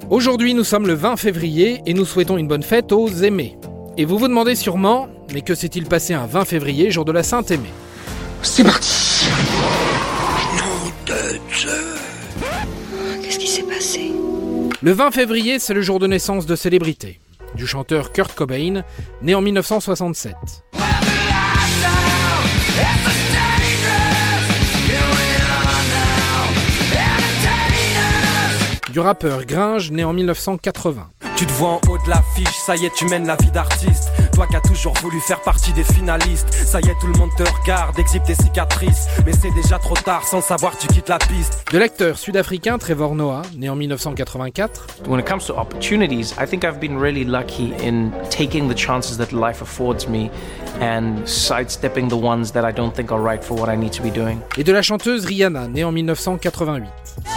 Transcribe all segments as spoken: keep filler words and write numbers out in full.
Aujourd'hui, nous sommes le vingt février et nous souhaitons une bonne fête aux aimés. Et vous vous demandez sûrement, mais que s'est-il passé un vingt février, jour de la Sainte-Aimée ? C'est parti. Nom de Dieu. Qu'est-ce qui s'est passé ? Le vingt février, c'est le jour de naissance de célébrité, du chanteur Kurt Cobain, né en dix-neuf cent soixante-sept. Du rappeur Gringe, né en dix-neuf cent quatre-vingts. Tu te vois en haut de l'affiche, ça y est, tu mènes la vie d'artiste. Toi qui as toujours voulu faire partie des finalistes, ça y est, tout le monde te regarde, exhibe tes cicatrices. Mais c'est déjà trop tard, sans savoir tu quittes la piste. De l'acteur sud-africain Trevor Noah, né en dix-neuf cent quatre-vingt-quatre. When it comes to opportunities, I think I've been really lucky in taking the chances that life affords me and sidestepping the ones that I don't think are right for what I need to be doing. Et de la chanteuse Rihanna, née en dix-neuf cent quatre-vingt-huit.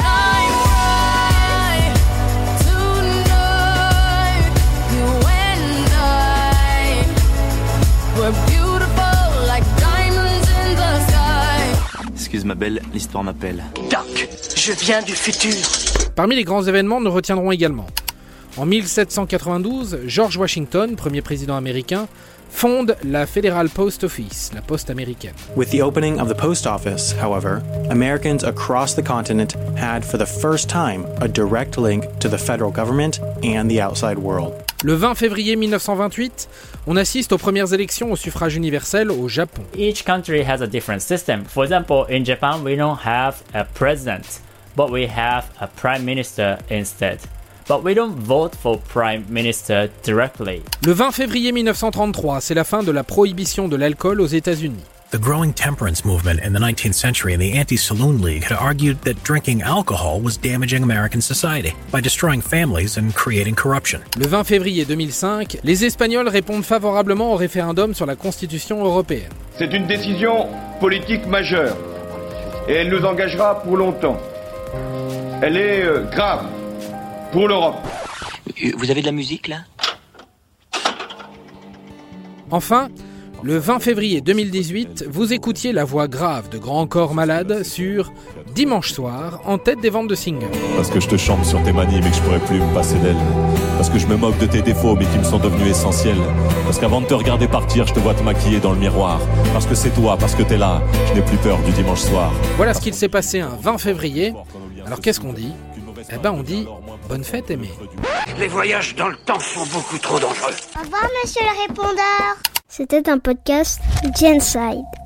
Excuse ma belle, l'histoire m'appelle. Doc, je viens du futur. Parmi les grands événements, nous retiendrons également. En mille sept cent quatre-vingt-douze, George Washington, premier président américain, fonde la Federal Post Office, la poste américaine. With the opening of the post office, however, Americans across the continent had for the first time a direct link to the federal government and the outside world. Le vingt février mille neuf cent vingt-huit, on assiste aux premières élections au suffrage universel au Japon. Each country has a different system. For example, in Japan, we don't have a president, but we have a prime minister instead. But we don't vote for prime minister directly. Le vingt février mille neuf cent trente-trois, c'est la fin de la prohibition de l'alcool aux États-Unis. The growing temperance movement in the nineteenth century and the Anti-Saloon League had argued that drinking alcohol was damaging American society by destroying families and creating corruption. Le vingt février deux mille cinq, les Espagnols répondent favorablement au référendum sur la Constitution européenne. C'est une décision politique majeure et elle nous engagera pour longtemps. Elle est euh, grave pour l'Europe. Vous avez de la musique là ? Enfin, le vingt février deux mille dix-huit, vous écoutiez la voix grave de Grand Corps Malade sur Dimanche soir, en tête des ventes de singles. Parce que je te chante sur tes manies mais que je pourrais plus me passer d'elles. Parce que je me moque de tes défauts mais qui me sont devenus essentiels. Parce qu'avant de te regarder partir, je te vois te maquiller dans le miroir. Parce que c'est toi, parce que t'es là, je n'ai plus peur du dimanche soir. Voilà ce qu'il s'est passé un vingt février. Alors qu'est-ce qu'on dit ? Eh ben on dit bonne fête aimée. Les voyages dans le temps sont beaucoup trop dangereux. Au revoir monsieur le répondeur. C'était un podcast Genside.